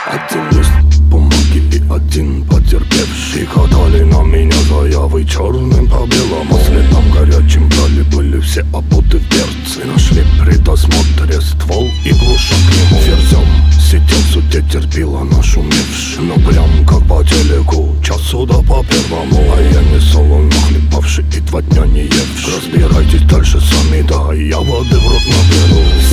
Один лист бумаги и один потерпевший. Катали на меня заявы черным по белому следам горячим брали, были все обуты в берцы. Нашли при досмотре ствол и глушак к нему. Ферзем сидел в суде, терпила нашумевший. Но прям как по телеку, час суда по первому. А я не солон нахлебавший и 2 дня не евший. Разбирайтесь дальше сами, да, я воды в рот наберу.